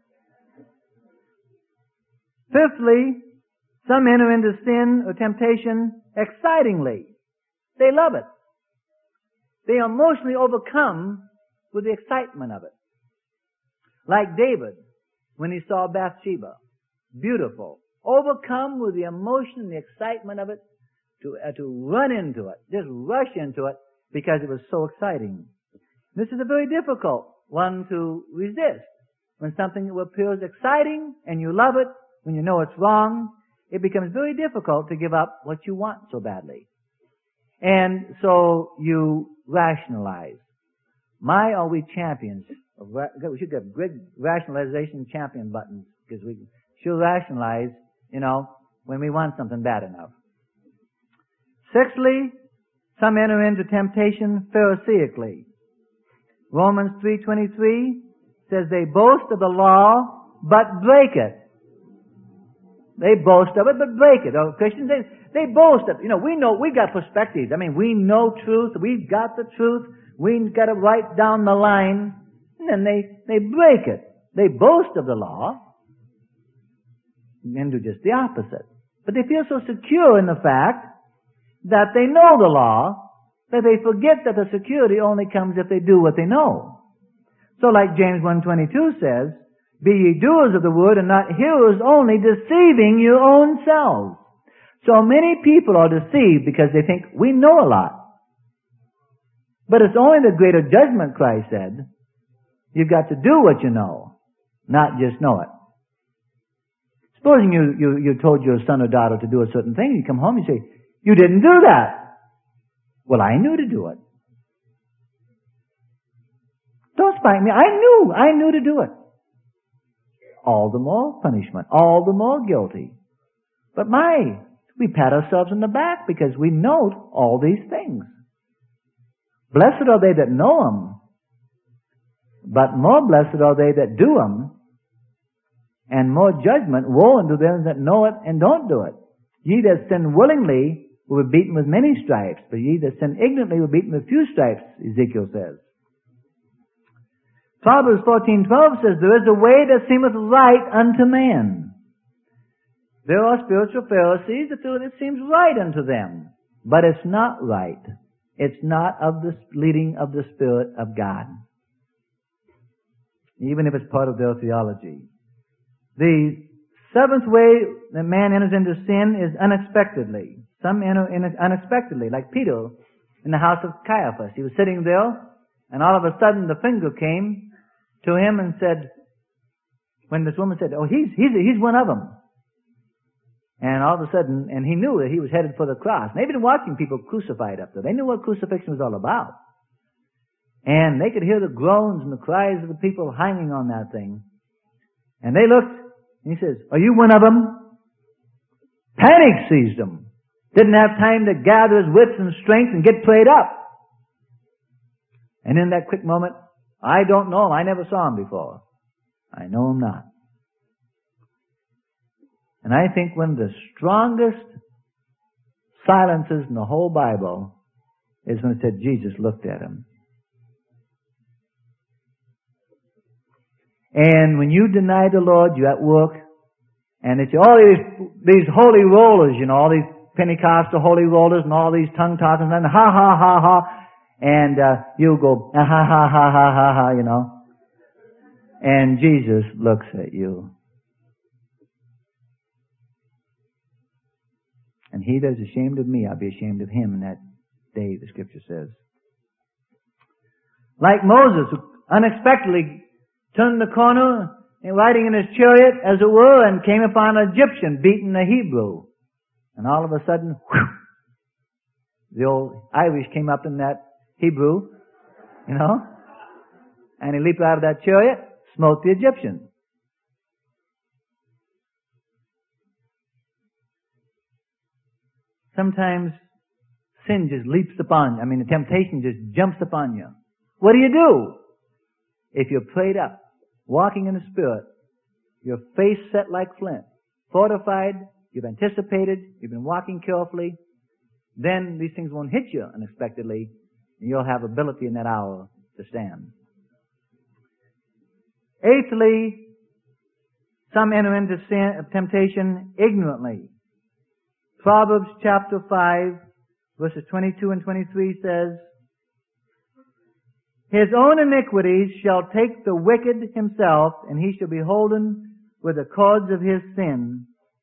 Fifthly, some enter into sin or temptation excitingly. They love it. They are emotionally overcome with the excitement of it. Like David, when he saw Bathsheba. Beautiful. Overcome with the emotion and the excitement of it, to, uh, to run into it, just rush into it, because it was so exciting. This is a very difficult one to resist. When something appears exciting and you love it, when you know it's wrong, it becomes very difficult to give up what you want so badly. And so you rationalize. My, are we champions? Of ra- we should get good rationalization champion buttons, because we should rationalize, you know, when we want something bad enough. Sixthly, some enter into temptation pharisaically. Romans three twenty-three says they boast of the law, but break it. They boast of it, but break it. Oh, Christians, they, they boast of it. You know, we know, we've got perspectives. I mean, we know truth. We've got the truth. We've got it right down the line. And then they, they break it. They boast of the law and do just the opposite. But they feel so secure in the fact that they know the law that they forget that the security only comes if they do what they know. So like James one twenty-two says, be ye doers of the word and not hearers only, deceiving your own selves. So many people are deceived because they think we know a lot. But it's only the greater judgment, Christ said. You've got to do what you know, not just know it. Supposing you, you, you told your son or daughter to do a certain thing, you come home and you say, you didn't do that. Well, I knew to do it. Don't spite me. I knew. I knew to do it. All the more punishment. All the more guilty. But my, we pat ourselves on the back because we know all these things. Blessed are they that know them, but more blessed are they that do them, and more judgment, woe unto them that know it and don't do it. Ye that sin willingly will be beaten with many stripes, but ye that sin ignorantly will be beaten with few stripes, Ezekiel says. Proverbs fourteen twelve says, there is a way that seemeth right unto man. There are spiritual Pharisees that do it seems right unto them, but it's not right. It's not of the leading of the Spirit of God, even if it's part of their theology. The seventh way that man enters into sin is unexpectedly. Some enter in unexpectedly, like Peter in the house of Caiaphas. He was sitting there, and all of a sudden the finger came to him and said, when this woman said, oh, he's, he's, he's one of them. And all of a sudden, and he knew that he was headed for the cross. And they'd been watching people crucified up there. They knew what crucifixion was all about. And they could hear the groans and the cries of the people hanging on that thing. And they looked, and he says, are you one of them? Panic seized him. Didn't have time to gather his wits and strength and get prayed up. And in that quick moment, I don't know him. I never saw him before. I know him not. And I think one of the strongest silences in the whole Bible is when it said Jesus looked at him. And when you deny the Lord, you're at work, and it's all these, these holy rollers, you know, all these Pentecostal holy rollers and all these tongue talkers, and ha ha ha ha, and uh, you go ha ha ha ha ha ha ha, you know. And Jesus looks at you. And he that is ashamed of me, I'll be ashamed of him in that day, the Scripture says. Like Moses, who unexpectedly turned the corner, and riding in his chariot, as it were, and came upon an Egyptian beating a Hebrew. And all of a sudden, whew, the old Irish came up in that Hebrew, you know, and he leaped out of that chariot, smote the Egyptian. Sometimes sin just leaps upon you. I mean, the temptation just jumps upon you. What do you do? If you're prayed up, walking in the Spirit, your face set like flint, fortified, you've anticipated, you've been walking carefully, then these things won't hit you unexpectedly, and you'll have ability in that hour to stand. Eighthly, some enter into sin, temptation ignorantly. Proverbs chapter five, verses twenty-two and twenty-three says, his own iniquities shall take the wicked himself, and he shall be holden with the cords of his sin.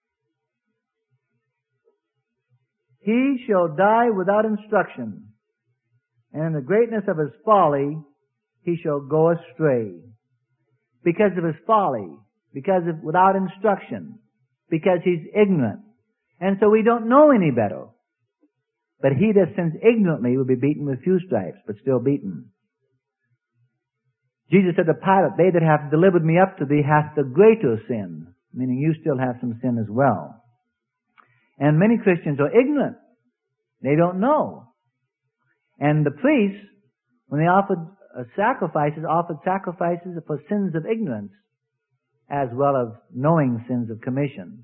He shall die without instruction, and in the greatness of his folly he shall go astray. Because of his folly, because of without instruction, because he's ignorant. And so we don't know any better. But he that sins ignorantly will be beaten with few stripes, but still beaten. Jesus said to Pilate, they that have delivered me up to thee hath the greater sin, meaning you still have some sin as well. And many Christians are ignorant. They don't know. And the priests, when they offered uh, sacrifices, offered sacrifices for sins of ignorance, as well as knowing sins of commission.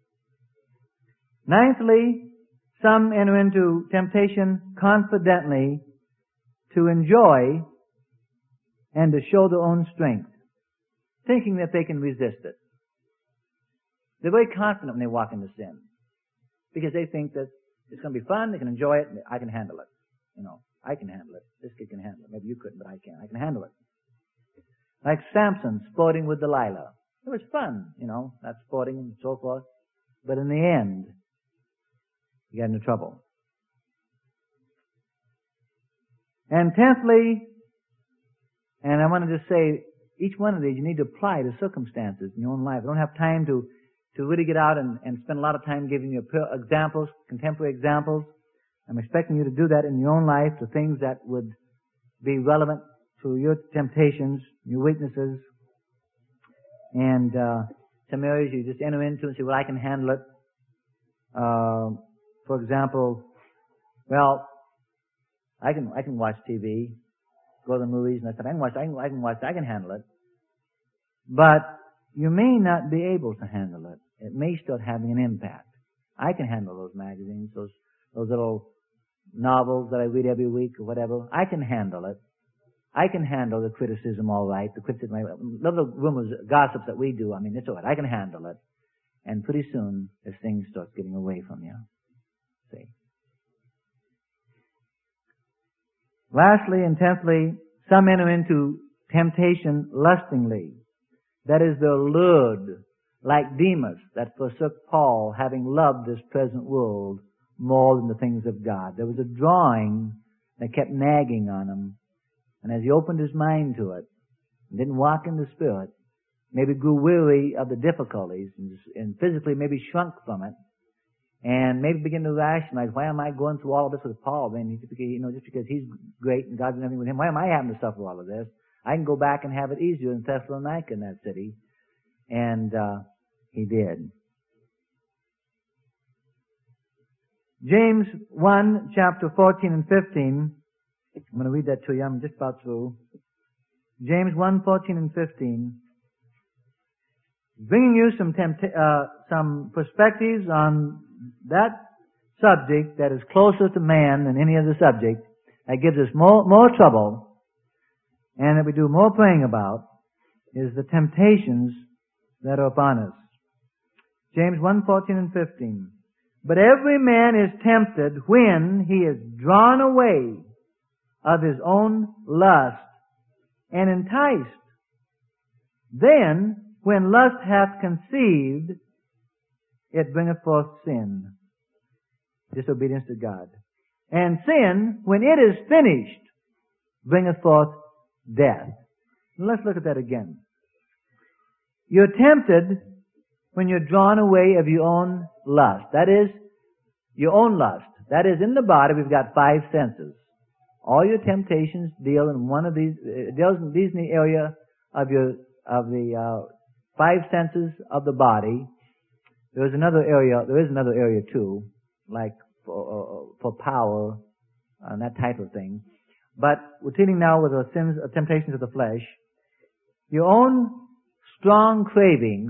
Ninthly, some enter into temptation confidently to enjoy and to show their own strength, thinking that they can resist it. They're very confident when they walk into sin, because they think that it's going to be fun, they can enjoy it, and I can handle it. You know, I can handle it. This kid can handle it. Maybe you couldn't, but I can. I can handle it. Like Samson sporting with Delilah. It was fun, you know, not sporting and so forth. But in the end, you get into trouble. And tenthly, and I want to just say, each one of these you need to apply to circumstances in your own life. I don't have time to, to really get out and, and spend a lot of time giving you examples, contemporary examples. I'm expecting you to do that in your own life, to things that would be relevant to your temptations, your weaknesses. And uh, some areas you just enter into and say, well, I can handle it. Uh, for example, well, I can I can watch T V, go to the movies, and I said, I can watch, I can, I can watch, I can handle it. But you may not be able to handle it. It may start having an impact. I can handle those magazines, those those little novels that I read every week or whatever. I can handle it. I can handle the criticism all right. The criticism, little rumors, gossips that we do. I mean, it's all right. I can handle it. And pretty soon, this thing starts getting away from you. See. Lastly and tenthly, some enter into temptation lustingly. That is, they're lured, like Demas, that forsook Paul, having loved this present world more than the things of God. There was a drawing that kept nagging on him. And as he opened his mind to it, and didn't walk in the Spirit, maybe grew weary of the difficulties, and, and physically maybe shrunk from it, and maybe begin to rationalize, why am I going through all of this with Paul? I mean, you know, just because he's great and God's doing everything with him, why am I having to suffer all of this? I can go back and have it easier in Thessalonica, in that city. And uh, he did. James one, chapter fourteen and fifteen. I'm going to read that to you. I'm just about through. James one, fourteen and fifteen. Bringing you some tempt- uh, some perspectives on that subject that is closer to man than any other subject, that gives us more, more trouble, and that we do more praying about, is the temptations that are upon us. James one, fourteen and fifteen. But every man is tempted when he is drawn away of his own lust and enticed. Then, when lust hath conceived, it bringeth forth sin, disobedience to God. And sin, when it is finished, bringeth forth death. Now let's look at that again. You're tempted when you're drawn away of your own lust. That is, your own lust. That is, in the body we've got five senses. All your temptations deal in one of these, uh, deals in these in the area of your, of the, uh, five senses of the body. There's another area, there is another area too, like for, uh, for power, and that type of thing. But we're dealing now with the sins, uh, temptations of the flesh. Your own strong cravings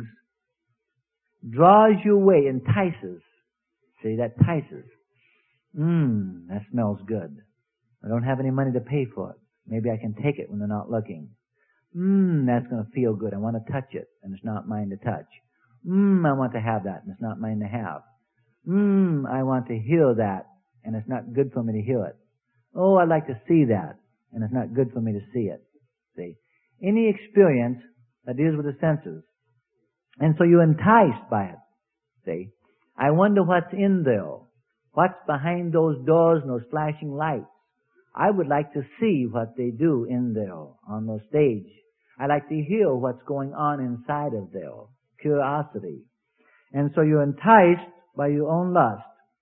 draws you away, entices. See, that entices. Mmm, that smells good. I don't have any money to pay for it. Maybe I can take it when they're not looking. Mmm, that's going to feel good. I want to touch it, and it's not mine to touch. Mmm, I want to have that, and it's not mine to have. Mmm, I want to hear that, and it's not good for me to hear it. Oh, I'd like to see that, and it's not good for me to see it. See? Any experience that deals with the senses. And so you're enticed by it. See? I wonder what's in there. What's behind those doors and those flashing lights? I would like to see what they do in there on the stage. I like to hear what's going on inside of there. Curiosity. And so you're enticed by your own lust.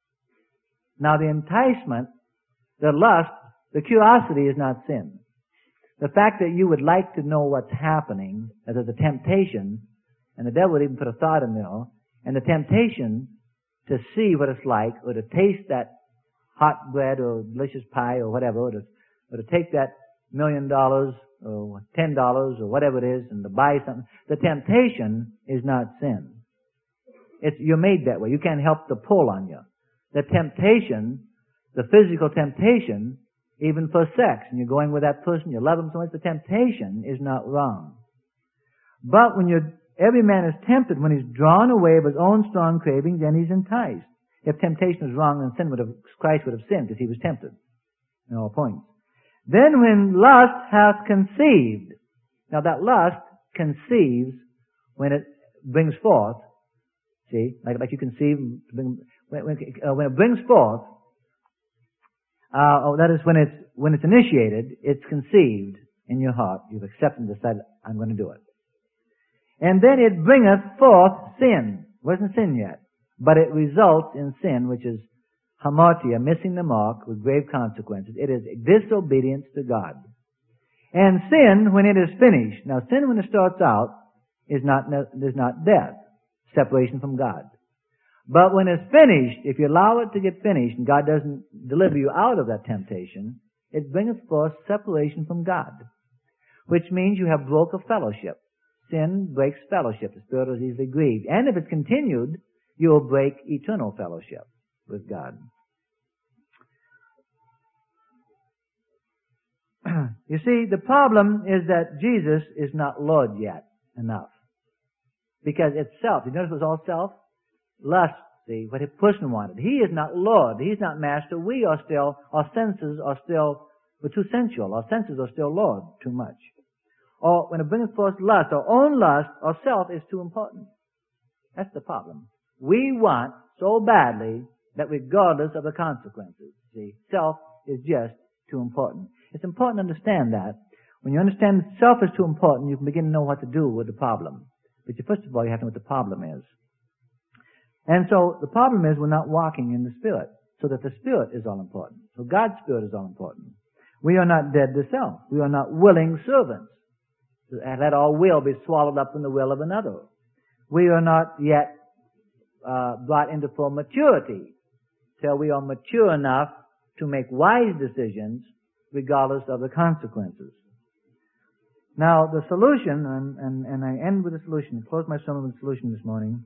Now the enticement, the lust, the curiosity is not sin. The fact that you would like to know what's happening, that there's a temptation, and the devil would even put a thought in there, and the temptation to see what it's like, or to taste that hot bread or delicious pie or whatever, or to, or to take that million dollars or ten dollars or whatever it is and to buy something. The temptation is not sin. It's, you're made that way. You can't help the pull on you. The temptation, the physical temptation, even for sex, and you're going with that person, you love them so much, the temptation is not wrong. But when you're, every man is tempted when he's drawn away of his own strong cravings and he's enticed. If temptation was wrong, then sin would have, Christ would have sinned because he was tempted in all points. Then when lust hath conceived, now that lust conceives when it brings forth, see, like, like you conceive, when when, when, uh, when it brings forth, uh, oh, that is when it's, when it's initiated, it's conceived in your heart. You've accepted and decided, I'm going to do it. And then it bringeth forth sin. It wasn't sin yet. But it results in sin, which is hamartia, missing the mark with grave consequences. It is disobedience to God. And sin, when it is finished. Now, sin when it starts out is not, is not death, separation from God. But when it's finished, if you allow it to get finished and God doesn't deliver you out of that temptation, it brings forth separation from God, which means you have broke a fellowship. Sin breaks fellowship. The Spirit is easily grieved. And if it's continued, you will break eternal fellowship with God. You see, the problem is that Jesus is not Lord yet enough. Because it's self. You notice it was all self? Lust, see, what a person wanted. He is not Lord. He's not Master. We are still, our senses are still, we're too sensual. Our senses are still Lord, too much. Or when it brings forth lust, our own lust, our self is too important. That's the problem. We want so badly that regardless of the consequences, see, self is just too important. It's important to understand that. When you understand self is too important, you can begin to know what to do with the problem. But you, first of all, you have to know what the problem is. And so the problem is we're not walking in the Spirit, so that the Spirit is all important. So God's Spirit is all important. We are not dead to self. We are not willing servants. Let our will be swallowed up in the will of another. We are not yet uh, brought into full maturity till we are mature enough to make wise decisions regardless of the consequences. Now, the solution, and, and, and I end with a solution, close my sermon with a solution this morning,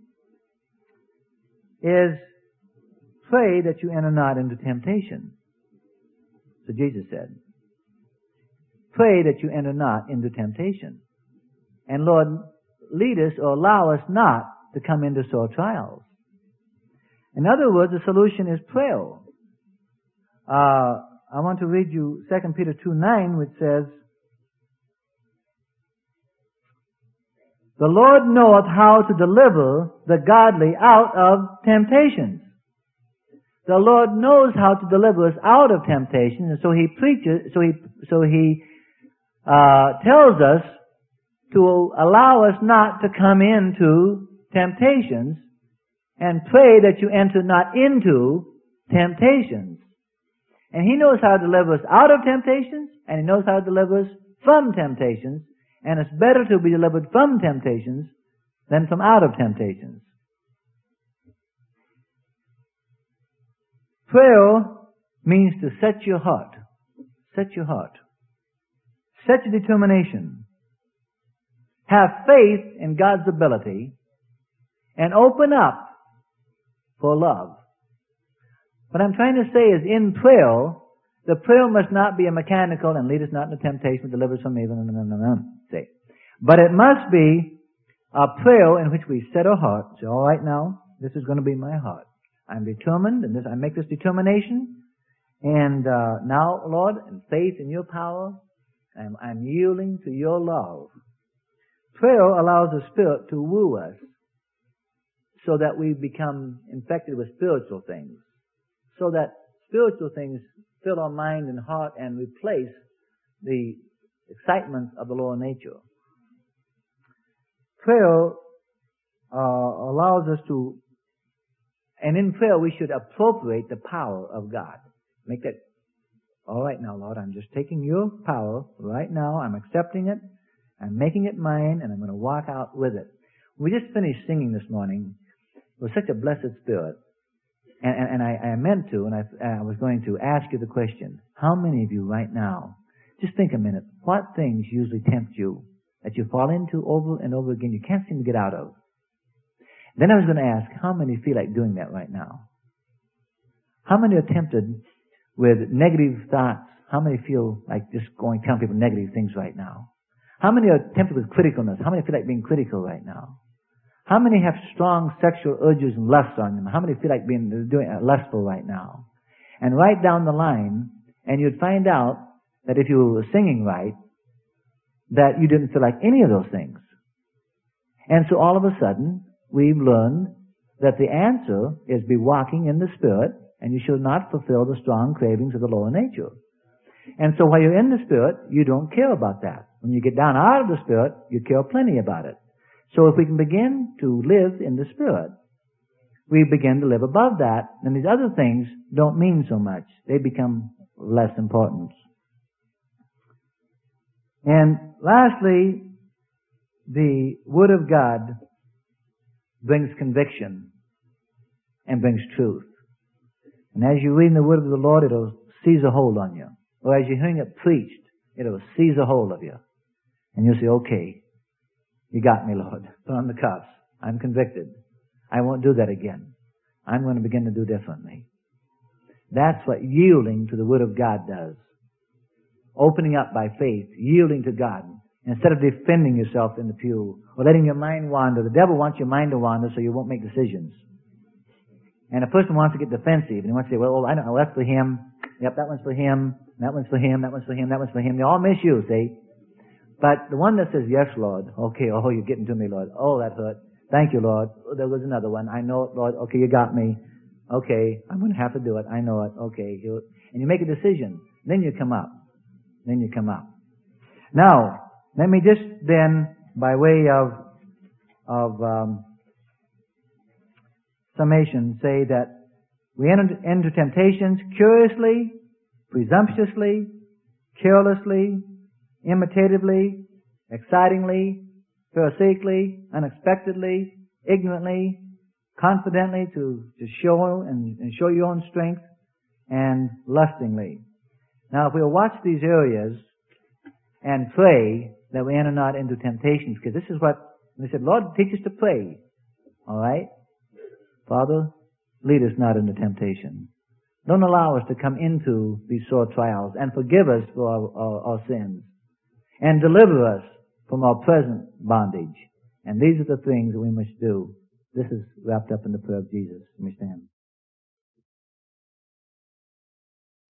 is pray that you enter not into temptation. So Jesus said, pray that you enter not into temptation. And Lord, lead us or allow us not to come into sore trials. In other words, the solution is prayer. Uh, I want to read you Second Peter two nine, which says, the Lord knoweth how to deliver the godly out of temptations. The Lord knows how to deliver us out of temptation, and so He preaches, so He, so He uh, tells us to allow us not to come into temptations, and pray that you enter not into temptations. And He knows how to deliver us out of temptations, and He knows how to deliver us from temptations. And it's better to be delivered from temptations than from out of temptations. Prayer means to set your heart. Set your heart. Set your determination. Have faith in God's ability and open up for love. What I'm trying to say is in prayer, the prayer must not be a mechanical and lead us not into temptation, deliver us from evil. No, no, no, no. Say. But it must be a prayer in which we set our heart. Say, all right now, this is going to be my heart. I'm determined, and this, I make this determination. And uh, now, Lord, in faith in your power, I'm, I'm yielding to your love. Prayer allows the Spirit to woo us so that we become infected with spiritual things. So that spiritual things fill our mind and heart and replace the excitement of the lower nature. Prayer uh, allows us to, and in prayer we should appropriate the power of God. Make that, all right now, Lord, I'm just taking your power right now. I'm accepting it. I'm making it mine, and I'm going to walk out with it. We just finished singing this morning with such a blessed spirit. And, and, and I, I meant to, and I, I was going to ask you the question, how many of you right now, just think a minute, what things usually tempt you that you fall into over and over again you can't seem to get out of? Then I was going to ask, how many feel like doing that right now? How many are tempted with negative thoughts? How many feel like just going telling people negative things right now? How many are tempted with criticalness? How many feel like being critical right now? How many have strong sexual urges and lusts on them? How many feel like being doing uh, lustful right now? And right down the line, and you'd find out that if you were singing right, that you didn't feel like any of those things. And so all of a sudden, we've learned that the answer is be walking in the Spirit, and you shall not fulfill the strong cravings of the lower nature. And so while you're in the Spirit, you don't care about that. When you get down out of the Spirit, you care plenty about it. So if we can begin to live in the Spirit, we begin to live above that, then these other things don't mean so much. They become less important. And lastly, the Word of God brings conviction and brings truth. And as you read in the Word of the Lord, it'll seize a hold on you. Or as you're hearing it preached, it'll seize a hold of you. And you'll say, okay, you got me, Lord. Put on the cuffs. I'm convicted. I won't do that again. I'm going to begin to do differently. That's what yielding to the Word of God does. Opening up by faith, yielding to God. Instead of defending yourself in the pew or letting your mind wander. The devil wants your mind to wander so you won't make decisions. And a person wants to get defensive and he wants to say, well, I don't know, that's for him. Yep, that one's for him. That one's for him. That one's for him. That one's for him. They all miss you, see? But the one that says, yes, Lord. Okay, oh, you're getting to me, Lord. Oh, that hurt. Thank you, Lord. Oh, there was another one. I know it, Lord. Okay, you got me. Okay, I'm going to have to do it. I know it. Okay. And you make a decision. Then you come up. Then you come up. Now, let me just then, by way of, of um, summation, say that we enter into temptations curiously, presumptuously, carelessly, imitatively, excitingly, pharisaical, unexpectedly, ignorantly, confidently to, to show and, and show your own strength, and lustingly. Now, if we'll watch these areas and pray that we enter not into temptations, because this is what they said, Lord, teach us to pray. All right? Father, lead us not into temptation. Don't allow us to come into these sore trials, and forgive us for our, our, our sins, and deliver us from our present bondage. And these are the things that we must do. This is wrapped up in the prayer of Jesus. Let me stand.